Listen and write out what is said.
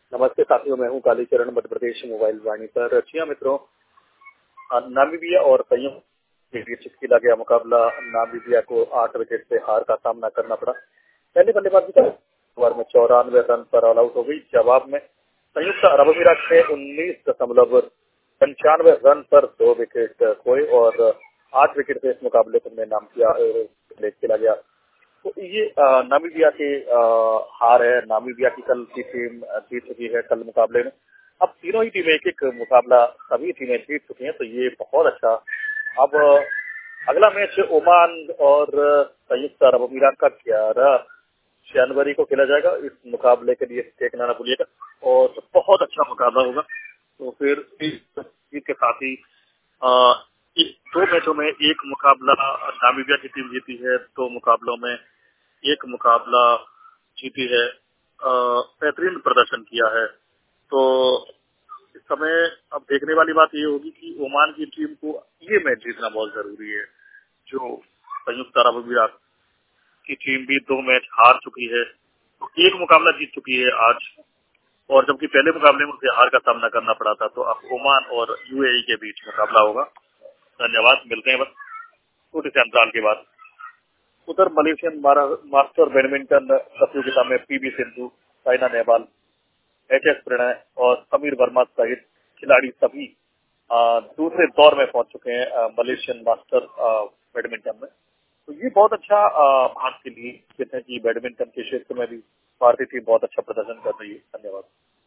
नमस्ते साथियों, मैं हूं कालीचरण मध्य प्रदेश मोबाइल वाणी पर। जी हाँ मित्रों, नामीबिया और संयुक्त के बीच खेला गया मुकाबला, नामीबिया को 8 विकेट से हार का सामना करना पड़ा। पहले बल्लेबाजी का ओवर में 94 रन पर ऑल आउट हो गई। जवाब में संयुक्त अरब अमीरात ने 19.95 रन पर 2 विकेट खोए और 8 विकेट से इस मुकाबले को नाम किया खेला गया। तो ये नामीबिया की हार है। नामीबिया की कल की टीम जीत चुकी है कल मुकाबले में। अब तीनों ही टीमें एक मुकाबला सभी टीमें जीत चुकी हैं, तो ये बहुत अच्छा। अब अगला मैच ओमान और संयुक्त अरब अमीरात का 11 जनवरी को खेला जाएगा। इस मुकाबले के लिए देखना ना भूलिएगा और बहुत अच्छा मुकाबला होगा। तो फिर इस जीत के साथ ही इस 2 मैचों में एक मुकाबला नामीबिया की टीम जीती है, 2 मुकाबलों में एक मुकाबला जीती है, बेहतरीन प्रदर्शन किया है। तो इस समय अब देखने वाली बात ये होगी कि ओमान की टीम को ये मैच जीतना बहुत जरूरी है। जो संयुक्त अरब अमीरात की टीम भी 2 मैच हार चुकी है, तो एक मुकाबला जीत चुकी है आज, और जबकि पहले मुकाबले में उसे हार का सामना करना पड़ा था। तो अब ओमान और यूएई के बीच मुकाबला होगा। धन्यवाद, मिलते हैं बस छोटे से अंतराल के बाद। उधर मलेशियन मास्टर बैडमिंटन प्रतियोगिता में पीवी सिंधु, साइना नेहवाल, एचएस प्रणय और समीर वर्मा सहित खिलाड़ी सभी दूसरे दौर में पहुंच चुके हैं मलेशियन मास्टर बैडमिंटन में। तो ये बहुत अच्छा भारत के लिए कहते हैं कि बैडमिंटन के क्षेत्र में भी भारतीय टीम बहुत अच्छा प्रदर्शन कर रही है। धन्यवाद।